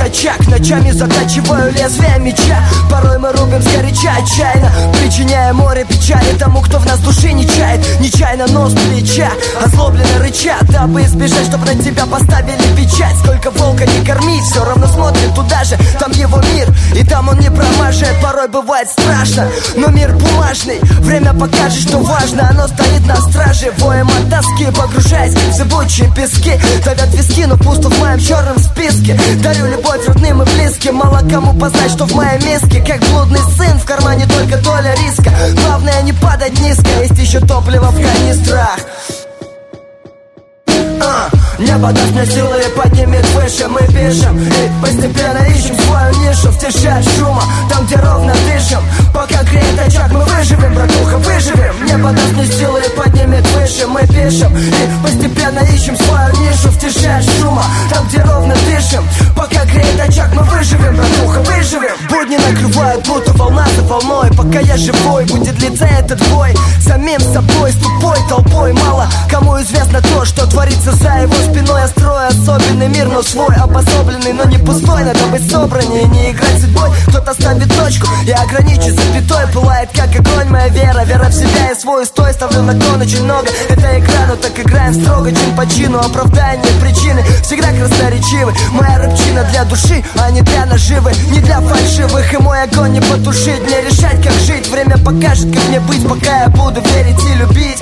очаг, ночами затачиваю лезвие меча. Порой мы рубим сгоряча отчаянно, причиняя море печали тому, кто в нас души не чает. Нечаянно нос плеча, озлобленно рыча, дабы избежать, чтоб на тебя поставили печать. Сколько волка не кормить, все равно смотрит туда же. Там его мир, и там он не промажет. Порой бывает страшно, но мир бумажный. Время покажет, что важно, оно стоит на страже. Воем от тоски, погружаясь в зыбучие пески. Давят виски, но пусто в моем черном списке. Дарю любовь родным и близким, мало кому познать, что в моей миске. Как блудный сын, в кармане только доля риска. Главное не падать низко, есть еще топливо в канистрах. Небо даст мне силы и поднимет выше. Мы пишем и постепенно ищем свою нишу в тиши от шума, там, где ровно дышим. Пока греет очаг, мы выживем, братуха, выживем. Небо даст мне силы и поднимет выше. Мы пишем и постепенно ищем свою нишу в тиши от шума, там, где ровно дышим. Пока греет очаг, мы выживем, братуха, выживем. Будни накрывают, будто волна за волной. Пока я живой, будет длиться этот бой. Самим собой, с тупой толпой. Мало кому известно то, что творится за его спиной. Я строю особенный мир, но свой, обособленный, но не пустой. Надо быть собраннее, не играть судьбой. Кто-то ставит точку, я ограничу запятой. Пылает как огонь моя вера, вера в себя и свой устой. Ставлю на кон очень много, это игра, но так играем строго, чин по чину. Оправдание причины всегда красноречивы. Моя рыбчина для души, а не для наживы, не для фальшивых. И мой огонь не потушить, мне решать, как жить. Время покажет, как мне быть, пока я буду верить и любить.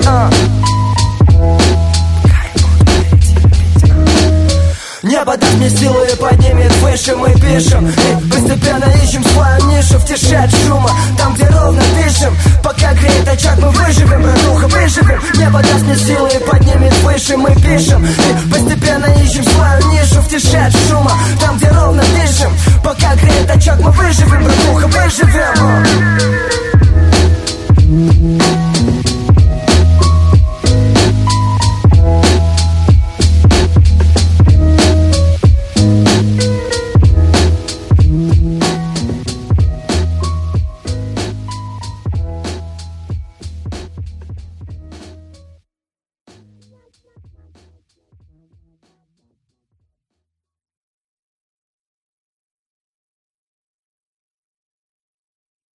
Небо даст мне силу и поднимет выше. Мы пишем и постепенно ищем свою нишу в тиши от шума, там, где ровно дышим. Пока греет очаг, мы выживем, братуха, выживем. Небо даст мне силу и поднимет выше. Мы пишем и постепенно ищем свою нишу в тиши от